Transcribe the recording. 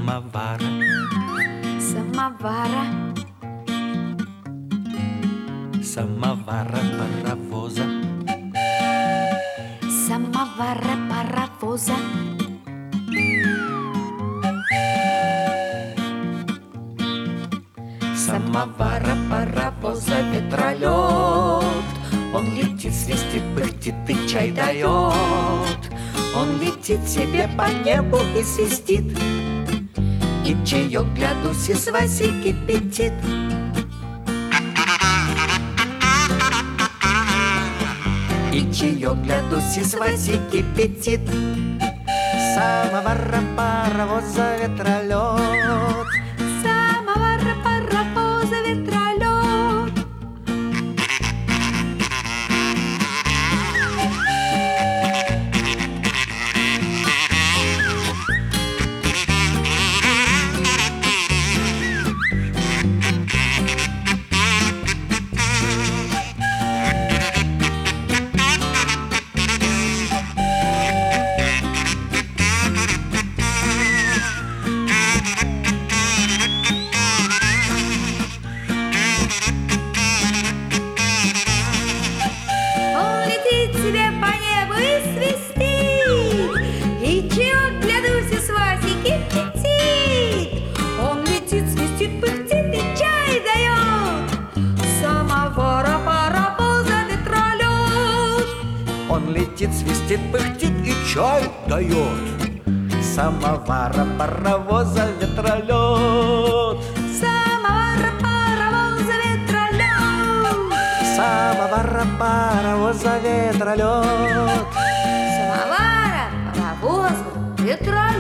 самовара, самовара, самовара, паровоза, самовара, паровоза, самовара, паровоза, ветролет. Он летит, свистит, пыхтит и чай дает. Он летит себе по небу и свистит, и чаек для Дуси с Васей кипятит. И чаек для Дуси с Васей кипятит. Самовара, паровоза, ветролет. самовара, паровоза, ветролет. Он летит себе по небу и свистит, и чаек для Дуси с Васей кипятит. Он летит, свистит, пыхтит и чай дает. Самовара, паровоза, ветролет. Он летит, свистит, пыхтит и чай дает. Самовара, паровоза, ветролет. Самовара, паровоза, ветролет. Самовара, паровоза, ветролет. Самовара, паровоза, ветролет.